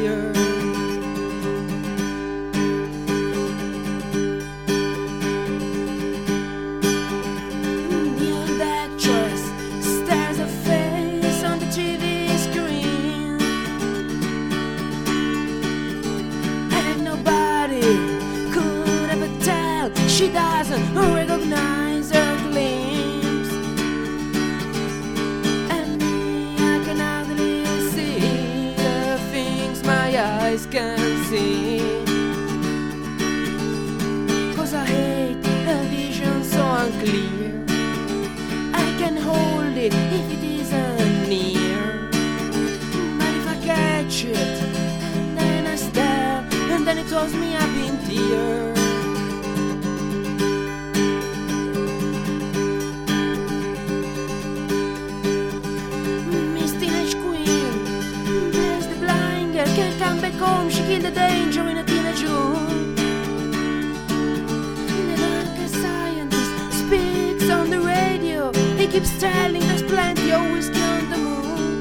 tear. The old actress stares her face on the TV screen, and nobody could ever tell she doesn't recognize her glimpse. And me, I can hardly see the things my eyes can see, 'cause I hate a vision so unclear. I can hold it if it isn't near, but if I catch it and then I stare, and then it throws me up in tears. Miss Teenage Queen, there's the blind girl, can't come back home, she killed the danger in a teenage room. The darkest scientist speaks on the radio, he keeps telling there's plenty of whiskey on the moon.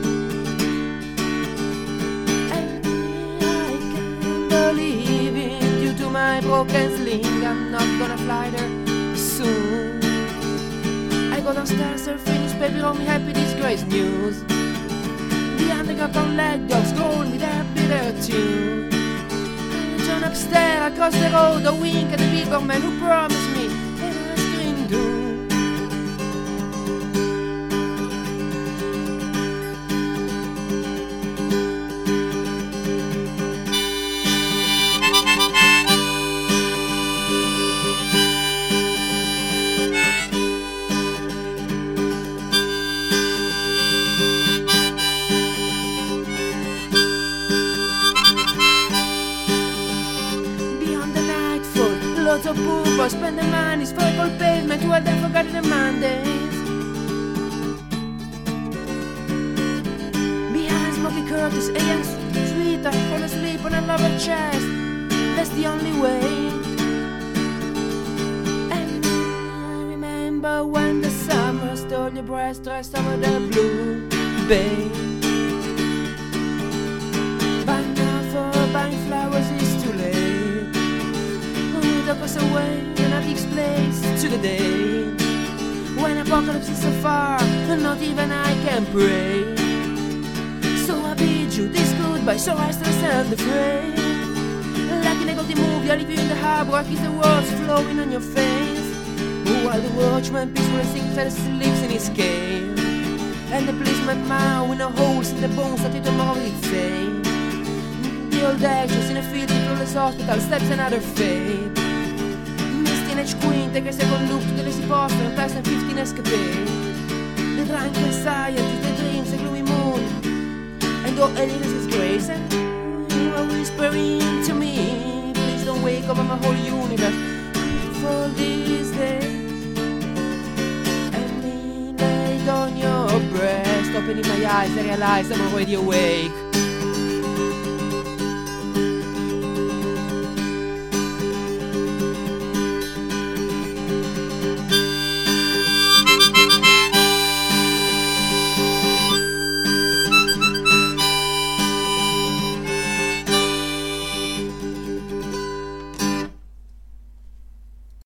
And I can't believe it, due to my broken sling, I'm not gonna fly there soon. I go downstairs, surfing newspaper on me, happy disgrace news. The underground leg dogs groan with their bitter tune. I turn upstairs across the road, a wink at the billboard man who promised me an ice cream doom. Lots of poor spend their money, for cold pavement, while they forgot the Mondays. Behind smoky curtains, a young sweetheart fall asleep on a lover's chest. That's the only way. And I remember when the summer stole your breast, dressed over the blue bay. But now for buying flowers it's too late. Took us away in a fixed place to the day when apocalypse is so far and not even I can pray. So I bid you this goodbye, so restless and afraid. Like in a golden movie, I leave you in the harbor, I kiss the words flowing on your face, while the watchman peacefully sings and sleeps in his cave, and the policeman man with no holes in the bones that he tomorrow he'd say. The old actress in a field in flawless hospital steps another fate. Teenage Queen, take a second look to the si possono in past and 15 escapade. The drunken scientist, the dreams, the gloomy moon, and all Elias' grace. And you are whispering to me, please don't wake up my whole universe for this day. And me laid on your breast, opening my eyes, I realize I'm already awake.